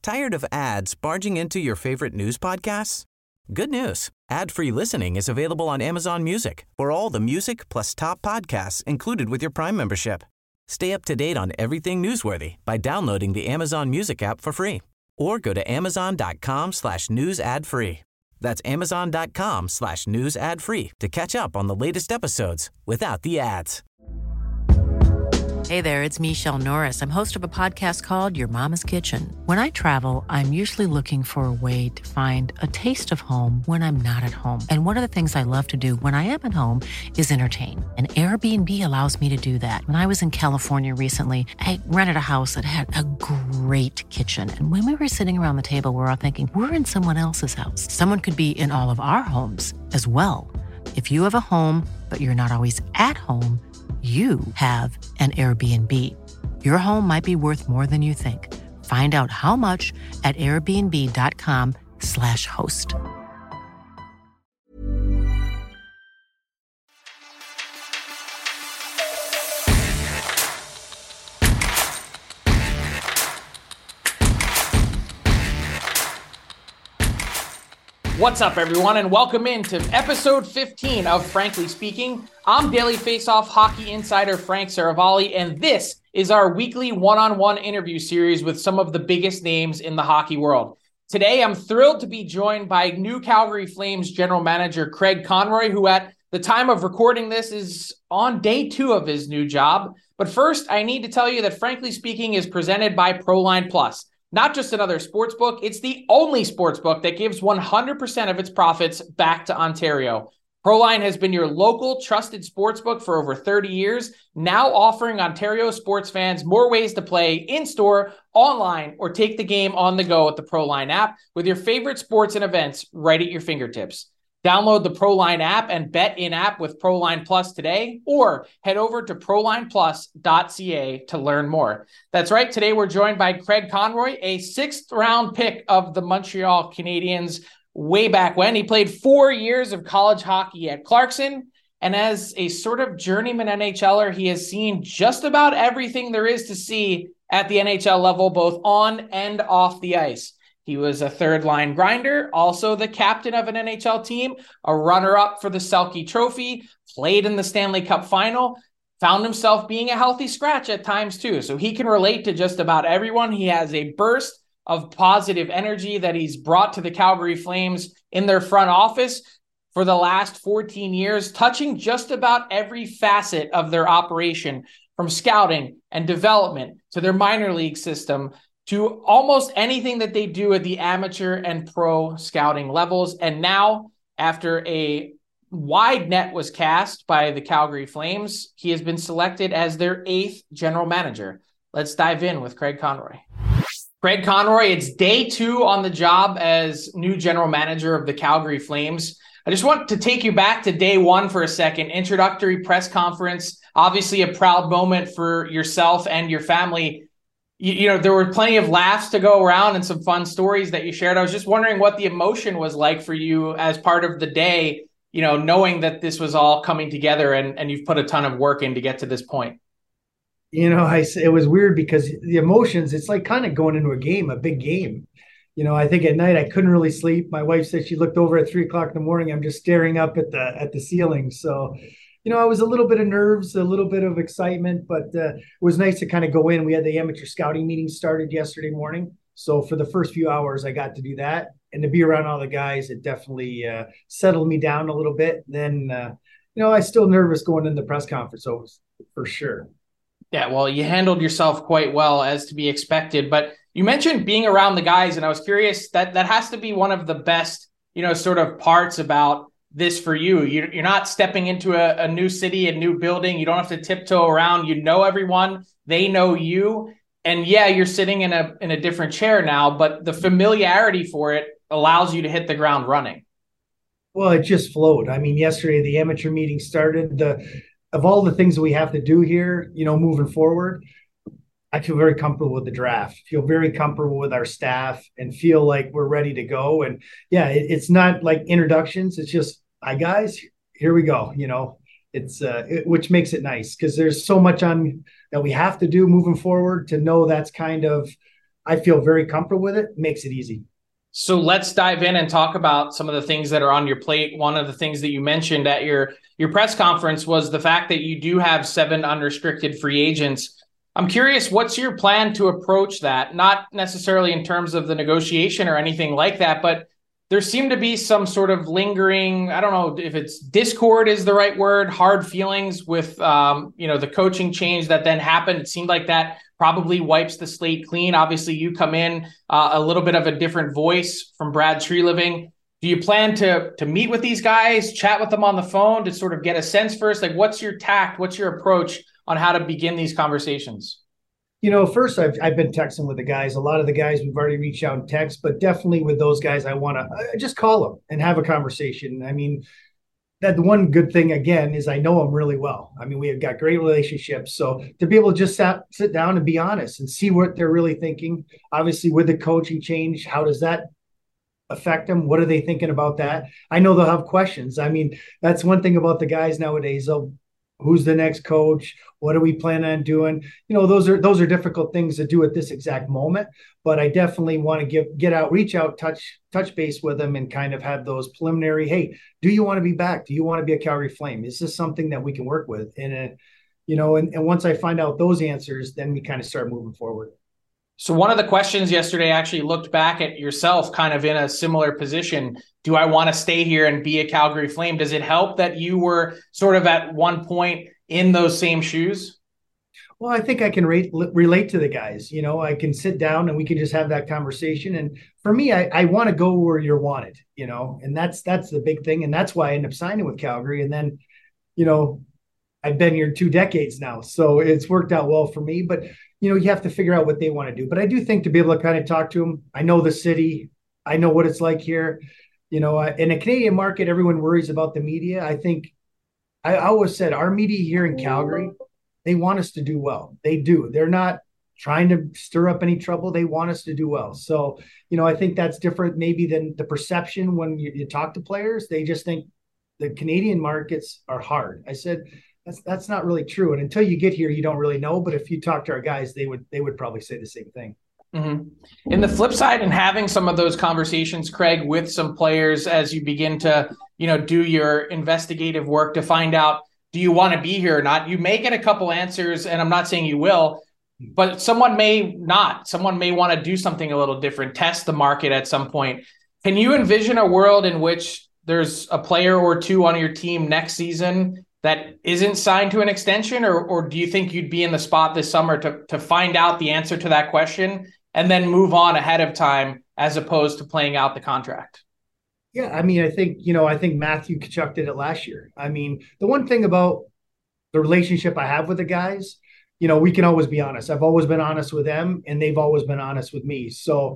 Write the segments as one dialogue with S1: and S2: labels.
S1: Tired of ads barging into your favorite news podcasts? Good news. Ad-free listening is available on Amazon Music for all the music plus top podcasts included with your Prime membership. Stay up to date on everything newsworthy by downloading the Amazon Music app for free or go to amazon.com/news ad free. That's amazon.com/news ad free to catch up on the latest episodes without the ads.
S2: Hey there, it's Michelle Norris. I'm host of a podcast called Your Mama's Kitchen. When I travel, I'm usually looking for a way to find a taste of home when I'm not at home. And one of the things I love to do when I am at home is entertain. And Airbnb allows me to do that. When I was in California recently, I rented a house that had a great kitchen. And when we were sitting around the table, we were all thinking, we're in someone else's house. Someone could be in all of our homes as well. If you have a home, but you're not always at home, you have an Airbnb. Your home might be worth more than you think. Find out how much at airbnb.com/host.
S3: What's up, everyone, and welcome into episode 15 of Frankly Speaking. I'm Daily Faceoff hockey insider Frank Saravalli, and this is our weekly one-on-one interview series with some of the biggest names in the hockey world. Today, I'm thrilled to be joined by new Calgary Flames general manager Craig Conroy, who at the time of recording this is on day 2 of his new job. But first, I need to tell you that Frankly Speaking is presented by Proline Plus. Not just another sports book, it's the only sports book that gives 100% of its profits back to Ontario. Proline has been your local trusted sports book for over 30 years, now offering Ontario sports fans more ways to play in-store, online, or take the game on the go with the Proline app with your favorite sports and events right at your fingertips. Download the Proline app and bet in-app with Proline Plus today, or head over to prolineplus.ca to learn more. That's right. Today we're joined by Craig Conroy, a 6th-round pick of the Montreal Canadiens way back when. He played 4 years of college hockey at Clarkson, and as a sort of journeyman NHLer, he has seen just about everything there is to see at the NHL level, both on and off the ice. He was a third-line grinder, also the captain of an NHL team, a runner-up for the Selke Trophy, played in the Stanley Cup Final, found himself being a healthy scratch at times too. So he can relate to just about everyone. He has a burst of positive energy that he's brought to the Calgary Flames in their front office for the last 14 years, touching just about every facet of their operation, from scouting and development to their minor league system, to almost anything that they do at the amateur and pro scouting levels. And now, after a wide net was cast by the Calgary Flames, he has been selected as their 8th general manager. Let's dive in with Craig Conroy. Craig Conroy, it's day 2 on the job as new general manager of the Calgary Flames. I just want to take you back to day 1 for a second. Introductory press conference, obviously a proud moment for yourself and your family. You know, there were plenty of laughs to go around and some fun stories that you shared. I was just wondering what the emotion was like for you as part of the day, you know, knowing that this was all coming together and you've put a ton of work in to get to this point.
S4: You know, it was weird because the emotions, it's like kind of going into a game, a big game. You know, I think at night I couldn't really sleep. My wife said she looked over at 3:00 in the morning. I'm just staring up at the ceiling. So, you know, I was a little bit of nerves, a little bit of excitement, but it was nice to kind of go in. We had the amateur scouting meeting started yesterday morning. So for the first few hours, I got to do that. And to be around all the guys, it definitely settled me down a little bit. Then, you know, I was still nervous going in the press conference, so for sure.
S3: Yeah, well, you handled yourself quite well, as to be expected. But you mentioned being around the guys, and I was curious, that has to be one of the best, you know, sort of parts about this for you. You're not stepping into a new city, a new building. You don't have to tiptoe around. You know everyone. They know you. And yeah, you're sitting in a different chair now, but the familiarity for it allows you to hit the ground running.
S4: Well, it just flowed. I mean, yesterday the amateur meeting started. Of all the things that we have to do here, you know, moving forward, I feel very comfortable with the draft, feel very comfortable with our staff, and feel like we're ready to go. And yeah, it's not like introductions. It's just, hi guys, here we go. You know, which makes it nice because there's so much on that we have to do moving forward to know that's kind of I feel very comfortable with it. Makes it easy.
S3: So let's dive in and talk about some of the things that are on your plate. One of the things that you mentioned at your press conference was the fact that you do have 7 unrestricted free agents. I'm curious, what's your plan to approach that? Not necessarily in terms of the negotiation or anything like that, but there seemed to be some sort of lingering, I don't know if it's discord is the right word, hard feelings with, the coaching change that then happened. It seemed like that probably wipes the slate clean. Obviously, you come in a little bit of a different voice from Brad Treliving. Do you plan to meet with these guys, chat with them on the phone to sort of get a sense first? Like, what's your tact? What's your approach on how to begin these conversations?
S4: First I've been texting with the guys. A lot of the guys we've already reached out and text, but definitely with those guys, I want to just call them and have a conversation. I mean, that the one good thing again is I know them really well. I mean, we have got great relationships. So to be able to just sit down and be honest and see what they're really thinking, obviously with the coaching change, how does that affect them? What are they thinking about that? I know they'll have questions. I mean, that's one thing about the guys nowadays. Who's the next coach? What do we plan on doing? Those are difficult things to do at this exact moment, but I definitely want to reach out, touch base with them and kind of have those preliminary, hey, do you want to be back? Do you want to be a Calgary Flame? Is this something that we can work with? And once I find out those answers, then we kind of start moving forward.
S3: So one of the questions yesterday actually looked back at yourself kind of in a similar position. Do I want to stay here and be a Calgary Flame? Does it help that you were sort of at one point in those same shoes?
S4: Well, I think I can relate to the guys. I can sit down and we can just have that conversation. And for me, I want to go where you're wanted, and that's the big thing. And that's why I ended up signing with Calgary. And then, I've been here 2 decades now, so it's worked out well for me. But you have to figure out what they want to do. But I do think to be able to kind of talk to them, I know the city, I know what it's like here. In a Canadian market, everyone worries about the media. I think I always said our media here in Calgary, they want us to do well. They do. They're not trying to stir up any trouble. They want us to do well. So, I think that's different maybe than the perception when you talk to players. They just think the Canadian markets are hard. I said, that's not really true. And until you get here, you don't really know. But if you talk to our guys, they would probably say the same thing.
S3: Mm-hmm. In the flip side, and having some of those conversations, Craig, with some players as you begin to, do your investigative work to find out, do you want to be here or not? You may get a couple answers, and I'm not saying you will, but someone may not. Someone may want to do something a little different, test the market at some point. Can you envision a world in which there's a player or two on your team next season that isn't signed to an extension, or do you think you'd be in the spot this summer to find out the answer to that question and then move on ahead of time as opposed to playing out the contract?
S4: Yeah, I mean, I think Matthew Tkachuk did it last year. I mean, the one thing about the relationship I have with the guys, we can always be honest. I've always been honest with them, and they've always been honest with me. So,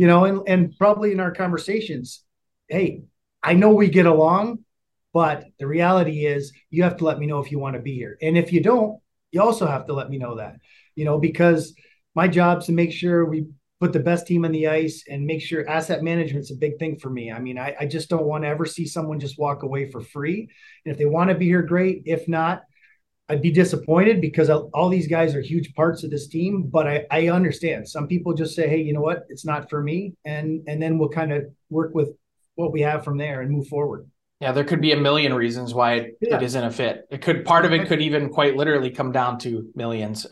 S4: and probably in our conversations, hey, I know we get along, but the reality is you have to let me know if you want to be here. And if you don't, you also have to let me know that, because my job's to make sure we put the best team on the ice and make sure asset management's a big thing for me. I mean, I just don't want to ever see someone just walk away for free. And if they want to be here, great. If not, I'd be disappointed because all these guys are huge parts of this team. But I understand some people just say, hey, you know what? It's not for me. And then we'll kind of work with what we have from there and move forward.
S3: Yeah, there could be a million reasons why it isn't a fit. Part of it could even quite literally come down to millions.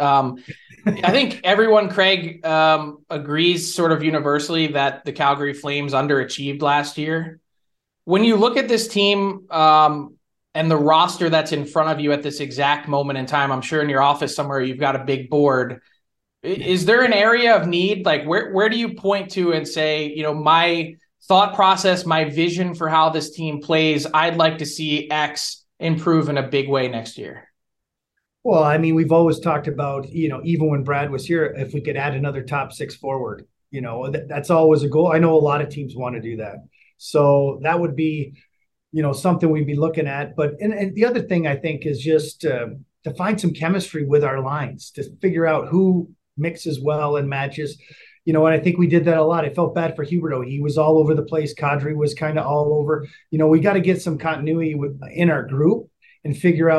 S3: I think everyone, Craig, agrees sort of universally that the Calgary Flames underachieved last year. When you look at this team and the roster that's in front of you at this exact moment in time, I'm sure in your office somewhere you've got a big board. Is there an area of need? Like where do you point to and say, my thought process, my vision for how this team plays, I'd like to see X improve in a big way next year?
S4: Well, I mean, we've always talked about, even when Brad was here, if we could add another top 6 forward, that's always a goal. I know a lot of teams want to do that. So that would be, something we'd be looking at. But, and the other thing I think is just to find some chemistry with our lines, to figure out who mixes well and matches. And I think we did that a lot. I felt bad for Huberdeau. He was all over the place. Kadri was kind of all over. We got to get some continuity in our group and figure out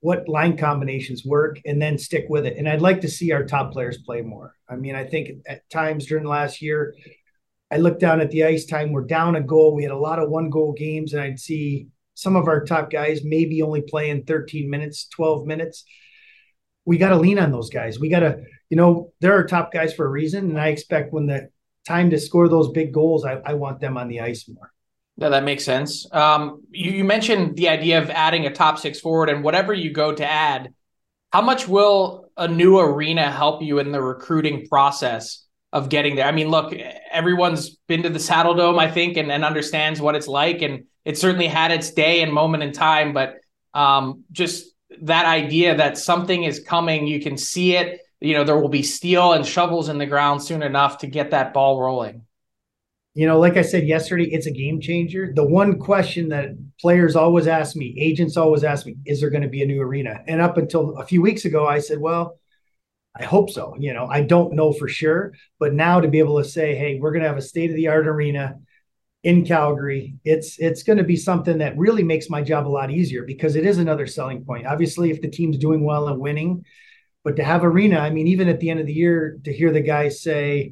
S4: what line combinations work, and then stick with it. And I'd like to see our top players play more. I mean, I think at times during last year, I looked down at the ice time. We're down a goal. We had a lot of 1-goal games, and I'd see some of our top guys maybe only playing 13 minutes, 12 minutes. We got to lean on those guys. We got to, they're our top guys for a reason. And I expect when the time to score those big goals, I want them on the ice more.
S3: Yeah, that makes sense. You mentioned the idea of adding a top 6 forward, and whatever you go to add, how much will a new arena help you in the recruiting process of getting there? I mean, look, everyone's been to the Saddle Dome, I think, and understands what it's like. And it certainly had its day and moment in time, but just that idea that something is coming, you can see it, there will be steel and shovels in the ground soon enough to get that ball rolling.
S4: Like I said yesterday, it's a game changer. The one question that players always ask me, agents always ask me, is there going to be a new arena? And up until a few weeks ago, I said, well, I hope so. I don't know for sure, but now to be able to say, hey, we're going to have a state-of-the-art arena in Calgary, it's going to be something that really makes my job a lot easier, because it is another selling point. Obviously, if the team's doing well and winning, but to have arena, I mean, even at the end of the year, to hear the guys say,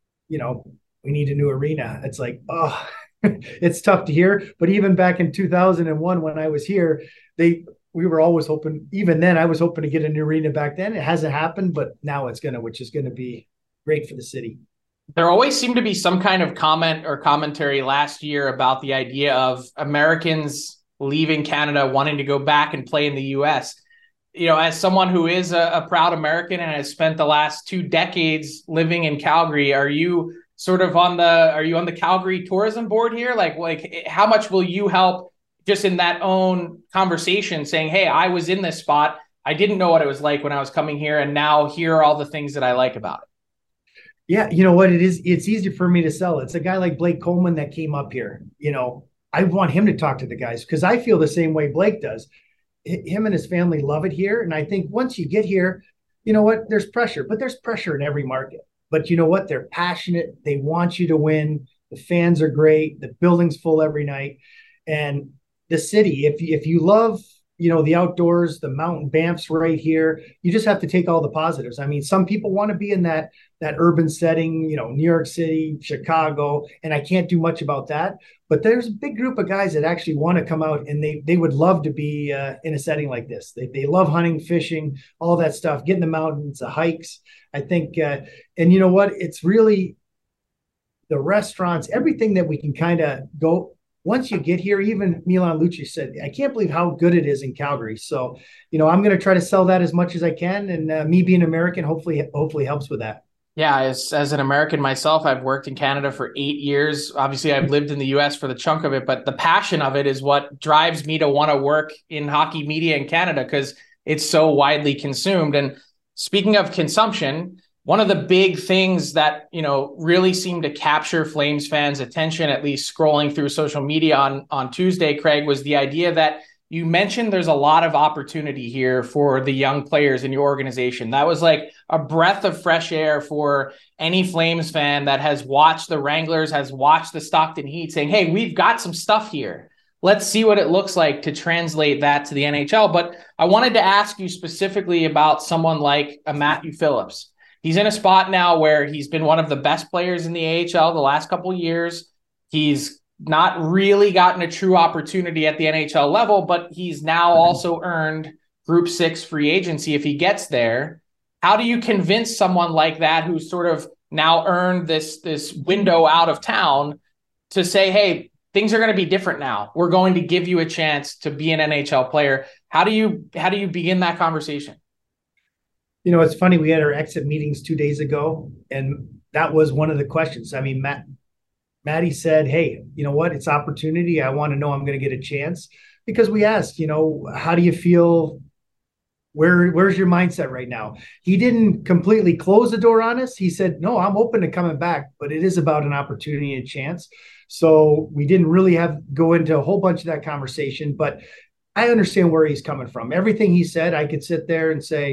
S4: we need a new arena. It's like, oh, it's tough to hear. But even back in 2001, when I was here, we were always hoping, even then I was hoping to get a new arena back then. It hasn't happened, but now which is going to be great for the city.
S3: There always seemed to be some kind of comment or commentary last year about the idea of Americans leaving Canada, wanting to go back and play in the US. As someone who is a proud American and has spent the last 2 decades living in Calgary, are you on the Calgary tourism board here? Like how much will you help just in that own conversation, saying, hey, I was in this spot, I didn't know what it was like when I was coming here, and now here are all the things that I like about it?
S4: Yeah, you know what it is? It's easy for me to sell. It's a guy like Blake Coleman that came up here. I want him to talk to the guys, because I feel the same way Blake does. Him and his family love it here. And I think once you get here, there's pressure, but there's pressure in every market. But you know what? They're passionate. They want you to win. The fans are great. The building's full every night. And the city, if you love, the outdoors, the mountain, Banff's right here, you just have to take all the positives. I mean, some people want to be in that urban setting, New York City, Chicago, and I can't do much about that. But there's a big group of guys that actually want to come out, and they would love to be in a setting like this. They love hunting, fishing, all that stuff, getting the mountains, the hikes. I think, and you know what? It's really the restaurants, everything that we can kind of go. Once you get here, even Milan Lucic said, I can't believe how good it is in Calgary. So, I'm going to try to sell that as much as I can. And me being American, hopefully helps with that.
S3: Yeah, as an American myself, I've worked in Canada for 8 years. Obviously, I've lived in the US for the chunk of it, but the passion of it is what drives me to want to work in hockey media in Canada, because it's so widely consumed. And speaking of consumption, one of the big things that, really seemed to capture Flames fans' attention, at least scrolling through social media on Tuesday, Craig, was the idea that you mentioned there's a lot of opportunity here for the young players in your organization. That was like a breath of fresh air for any Flames fan that has watched the Wranglers, has watched the Stockton Heat, saying, hey, we've got some stuff here. Let's see what it looks like to translate that to the NHL. But I wanted to ask you specifically about someone like a Matthew Phillips. He's in a spot now where he's been one of the best players in the AHL the last couple of years. He's not really gotten a true opportunity at the NHL level, but he's now also earned Group 6 free agency if he gets there. How do you convince someone like that who's sort of now earned this window out of town to say, hey, things are going to be different now. We're going to give you a chance to be an NHL player. How do you begin that conversation?
S4: It's funny. We had our exit meetings 2 days ago, and that was one of the questions. I mean, Matty said, hey, you know what? It's opportunity. I want to know I'm going to get a chance, because we asked, how do you feel? Where's your mindset right now? He didn't completely close the door on us. He said, no, I'm open to coming back, but it is about an opportunity and chance. So we didn't really go into a whole bunch of that conversation, but I understand where he's coming from. Everything he said, I could sit there and say,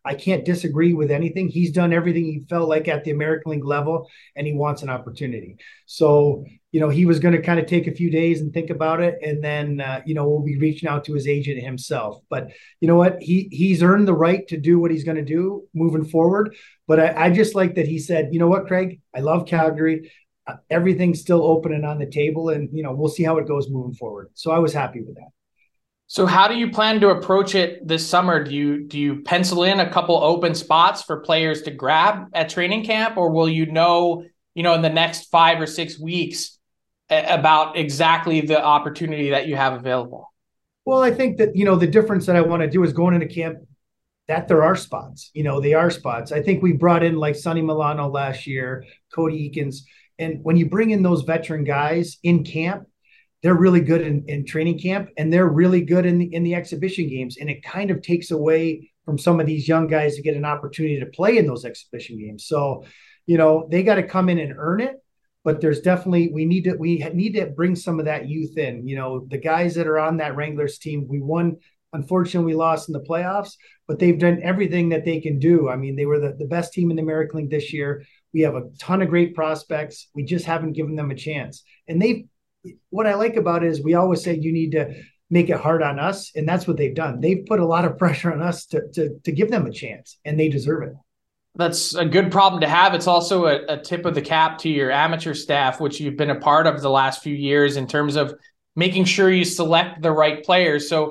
S4: I can't disagree with anything. He's done everything he felt like at the American League level, and he wants an opportunity. So, he was going to kind of take a few days and think about it. And then, we'll be reaching out to his agent himself. But you know what? He's earned the right to do what he's going to do moving forward. But I just like that he said, you know what, Craig, I love Calgary. Everything's still open and on the table, and we'll see how it goes moving forward. So I was happy with that.
S3: So how do you plan to approach it this summer? Do you pencil in a couple open spots for players to grab at training camp, or will in the next 5 or 6 weeks about exactly the opportunity that you have available?
S4: Well, I think that, the difference that I want to do is going into camp that there are spots, they are spots. I think we brought in like Sonny Milano last year, Cody Eakins. And when you bring in those veteran guys in camp, they're really good in training camp, and they're really good in the exhibition games. And it kind of takes away from some of these young guys to get an opportunity to play in those exhibition games. So, they got to come in and earn it. But there's definitely, we need to bring some of that youth in. The guys that are on that Wranglers team, we won. Unfortunately, we lost in the playoffs, but they've done everything that they can do. I mean, they were the best team in the American League this year. We have a ton of great prospects. We just haven't given them a chance. And what I like about it is we always say you need to make it hard on us. And that's what they've done. They've put a lot of pressure on us to give them a chance, and they deserve it.
S3: That's a good problem to have. It's also a tip of the cap to your amateur staff, which you've been a part of the last few years in terms of making sure you select the right players. So,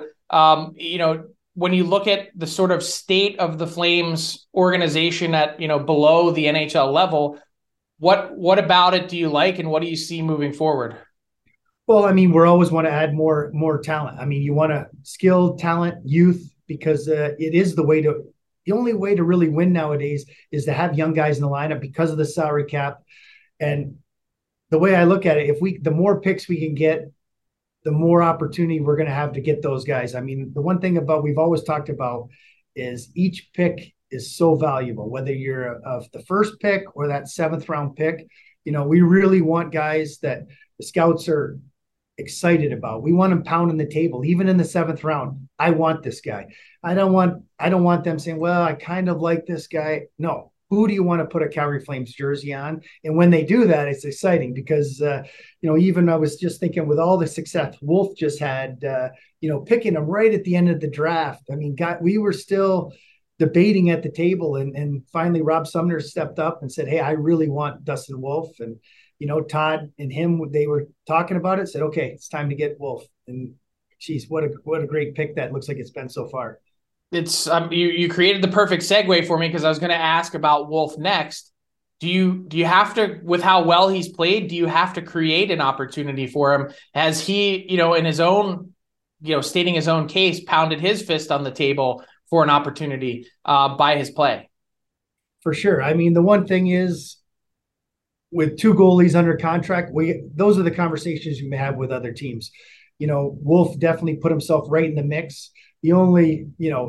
S3: when you look at the sort of state of the Flames organization at, below the NHL level, what about it do you like, and what do you see moving forward?
S4: Well, I mean, we always want to add more talent. I mean, you want to skill, talent, youth, because it is the only way to really win nowadays is to have young guys in the lineup because of the salary cap. And the way I look at it, the more picks we can get, the more opportunity we're going to have to get those guys. I mean, the one thing we've always talked about is each pick is so valuable, whether you're the first pick or that 7th round pick. We really want guys that the scouts are excited about. We want them pounding the table, even in the 7th round. I want this guy. I don't want them saying, well, I kind of like this guy. No. Who do you want to put a Calgary Flames jersey on? And when they do that, it's exciting because, even I was just thinking with all the success Wolf just had, picking him right at the end of the draft. I mean, we were still debating at the table, and finally Rob Sumner stepped up and said, hey, I really want Dustin Wolf. And, Todd and him, they were talking about it, said, okay, it's time to get Wolf. And geez, what a great pick that looks like it's been so far.
S3: It's you created the perfect segue for me, because I was going to ask about Wolf next. Do you have to, with how well he's played, do you have to create an opportunity for him? Has he, in his own, stating his own case, pounded his fist on the table for an opportunity by his play?
S4: For sure. I mean, the one thing is, with 2 goalies under contract, those are the conversations you may have with other teams. Wolf definitely put himself right in the mix. The only,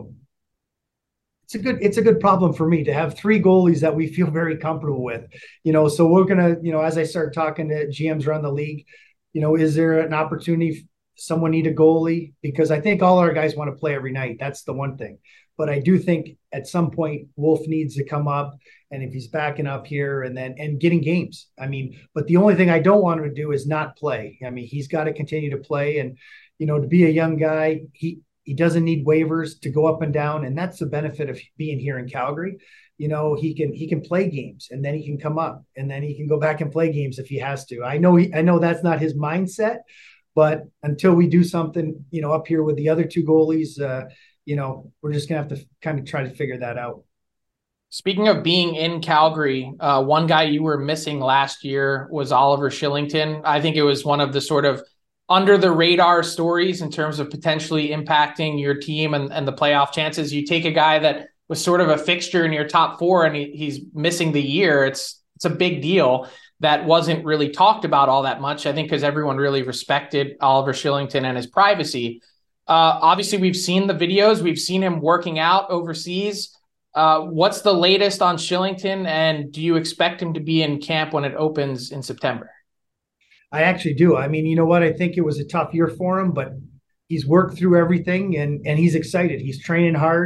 S4: it's a good problem for me to have 3 goalies that we feel very comfortable with, so we're going to, as I start talking to GMs around the league, is there an opportunity? Someone need a goalie? Because I think all our guys want to play every night. That's the one thing. But I do think at some point Wolf needs to come up, and if he's backing up here and getting games. I mean, but the only thing I don't want him to do is not play. I mean, he's got to continue to play, and, to be a young guy, he doesn't need waivers to go up and down. And that's the benefit of being here in Calgary. He can play games, and then he can come up, and then he can go back and play games if he has to. I know that's not his mindset, but until we do something, up here with the other 2 goalies, we're just going to have to kind of try to figure that out.
S3: Speaking of being in Calgary, one guy you were missing last year was Oliver Kylington. I think it was one of the sort of under the radar stories in terms of potentially impacting your team and the playoff chances. You take a guy that was sort of a fixture in your top 4 and he's missing the year. It's a big deal that wasn't really talked about all that much, I think, because everyone really respected Oliver Kylington and his privacy. Obviously, we've seen the videos. We've seen him working out overseas. What's the latest on Kylington, and do you expect him to be in camp when it opens in September?
S4: I actually do. I mean, you know what? I think it was a tough year for him, but he's worked through everything, and he's excited. He's training hard.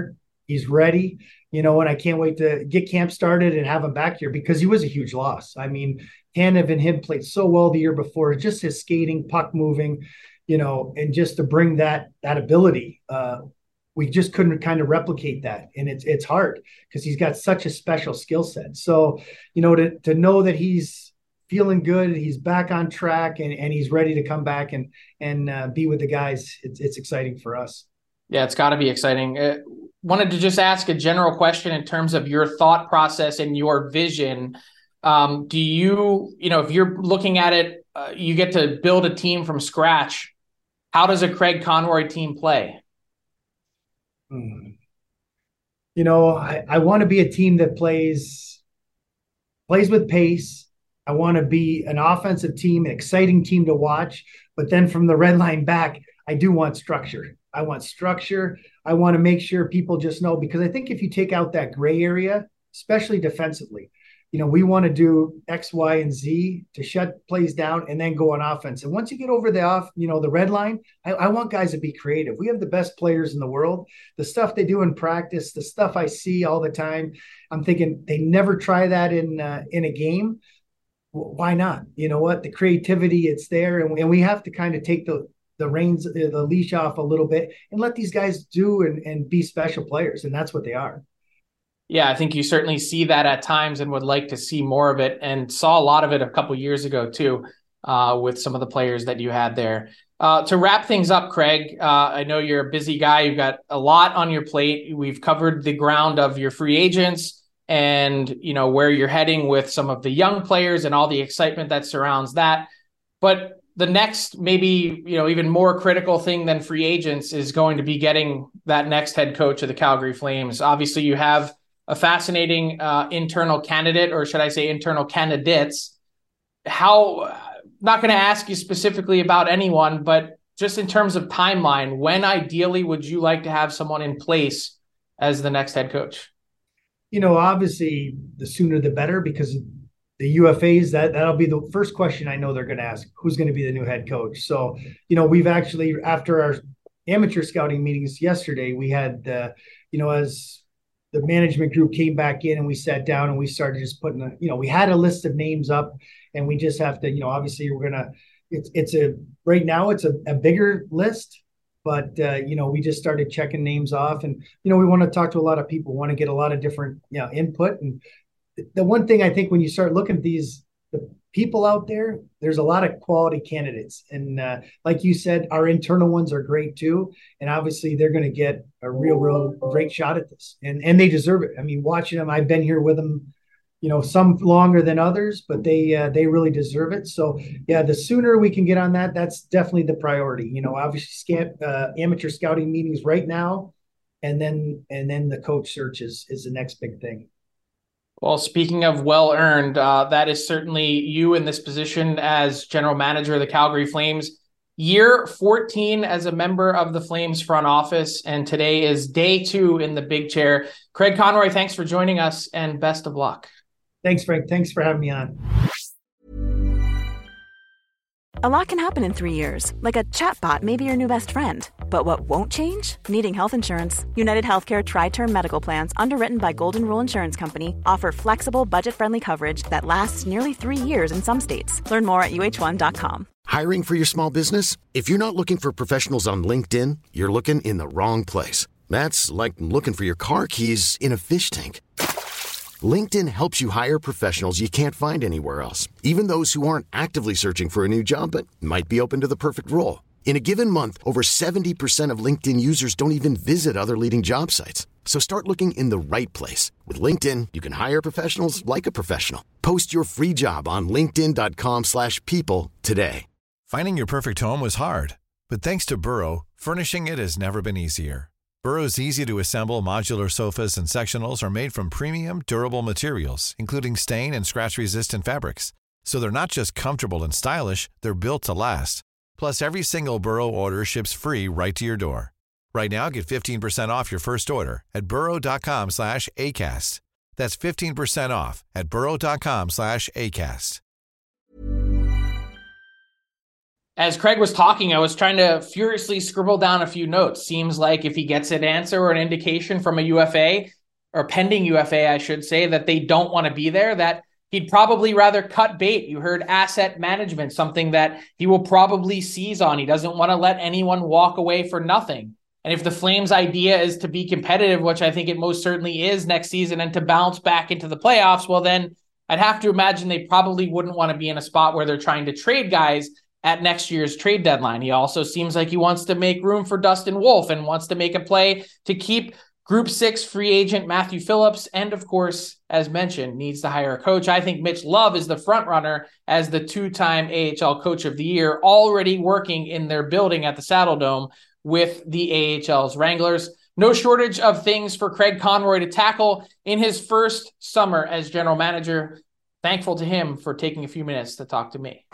S4: He's ready, and I can't wait to get camp started and have him back here because he was a huge loss. I mean, Tanev and him played so well the year before, just his skating, puck moving, and just to bring that ability, we just couldn't kind of replicate that. And it's hard because he's got such a special skill set. So, to know that he's feeling good, he's back on track and he's ready to come back and be with the guys. It's exciting for us.
S3: Yeah, it's got to be exciting. Wanted to just ask a general question in terms of your thought process and your vision. Do you, if you're looking at it, you get to build a team from scratch. How does a Craig Conroy team play?
S4: I want to be a team that plays with pace. I want to be an offensive team, an exciting team to watch. But then from the red line back, I do want structure. I want structure. I want to make sure people just know, because I think if you take out that gray area, especially defensively, we want to do X, Y, and Z to shut plays down and then go on offense. And once you get over the red line, I want guys to be creative. We have the best players in the world. The stuff they do in practice, the stuff I see all the time, I'm thinking they never try that in a game. Why not? You know what? The creativity, it's there. And we have to kind of take the reins, the leash off a little bit and let these guys do and be special players. And that's what they are.
S3: Yeah, I think you certainly see that at times and would like to see more of it, and saw a lot of it a couple years ago too, with some of the players that you had there. To wrap things up, Craig, I know you're a busy guy. You've got a lot on your plate. We've covered the ground of your free agents and, where you're heading with some of the young players and all the excitement that surrounds that. But the next, maybe, even more critical thing than free agents is going to be getting that next head coach of the Calgary Flames. Obviously, you have a fascinating internal candidate, or should I say internal candidates. Not going to ask you specifically about anyone, but just in terms of timeline, when ideally would you like to have someone in place as the next head coach?
S4: Obviously the sooner the better, because the UFAs, that'll be the first question I know they're going to ask, who's going to be the new head coach. So, we've actually, after our amateur scouting meetings yesterday, we had, as the management group came back in and we sat down and we started just putting we had a list of names up, and we just have to, obviously right now it's a bigger list, but we just started checking names off, and, we want to talk to a lot of people, want to get a lot of different, input. And the one thing I think when you start looking at the people out there, there's a lot of quality candidates. And like you said, our internal ones are great too. And obviously they're going to get a real great shot at this, and they deserve it. I mean, watching them, I've been here with them, some longer than others, but they really deserve it. So yeah, the sooner we can get on that, that's definitely the priority. Obviously amateur scouting meetings right now, and then the coach search is the next big thing.
S3: Well, speaking of well-earned, that is certainly you in this position as general manager of the Calgary Flames. Year 14 as a member of the Flames front office, and today is day 2 in the big chair. Craig Conroy, thanks for joining us, and best of luck.
S4: Thanks, Frank. Thanks for having me on.
S5: A lot can happen in 3 years, like a chatbot may be your new best friend. But what won't change? Needing health insurance. United Healthcare Tri-Term Medical Plans, underwritten by Golden Rule Insurance Company, offer flexible, budget-friendly coverage that lasts nearly 3 years in some states. Learn more at UH1.com.
S6: Hiring for your small business? If you're not looking for professionals on LinkedIn, you're looking in the wrong place. That's like looking for your car keys in a fish tank. LinkedIn helps you hire professionals you can't find anywhere else, even those who aren't actively searching for a new job but might be open to the perfect role. In a given month, over 70% of LinkedIn users don't even visit other leading job sites. So start looking in the right place. With LinkedIn, you can hire professionals like a professional. Post your free job on linkedin.com/people today.
S7: Finding your perfect home was hard, but thanks to Burrow, furnishing it has never been easier. Burrow's easy-to-assemble modular sofas and sectionals are made from premium, durable materials, including stain and scratch-resistant fabrics. So they're not just comfortable and stylish, they're built to last. Plus, every single Burrow order ships free right to your door. Right now, get 15% off your first order at burrow.com/ACAST. That's 15% off at burrow.com/ACAST.
S3: As Craig was talking, I was trying to furiously scribble down a few notes. Seems like if he gets an answer or an indication from a UFA, or pending UFA, I should say, that they don't want to be there, that he'd probably rather cut bait. You heard asset management, something that he will probably seize on. He doesn't want to let anyone walk away for nothing. And if the Flames' idea is to be competitive, which I think it most certainly is next season, and to bounce back into the playoffs, well, then I'd have to imagine they probably wouldn't want to be in a spot where they're trying to trade guys at next year's trade deadline. He also seems like he wants to make room for Dustin Wolf and wants to make a play to keep Group 6 free agent Matthew Phillips, and of course, as mentioned, needs to hire a coach. I think Mitch Love is the front runner as the two-time AHL Coach of the Year, already working in their building at the Saddle Dome with the AHL's Wranglers. No shortage of things for Craig Conroy to tackle in his first summer as general manager. Thankful to him for taking a few minutes to talk to me.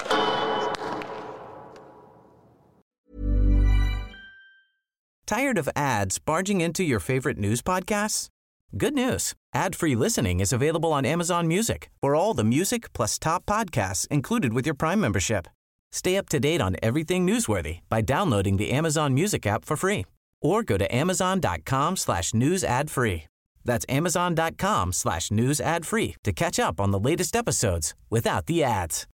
S1: Tired of ads barging into your favorite news podcasts? Good news. Ad-free listening is available on Amazon Music for all the music plus top podcasts included with your Prime membership. Stay up to date on everything newsworthy by downloading the Amazon Music app for free or go to amazon.com/news ad free. That's amazon.com/news ad free to catch up on the latest episodes without the ads.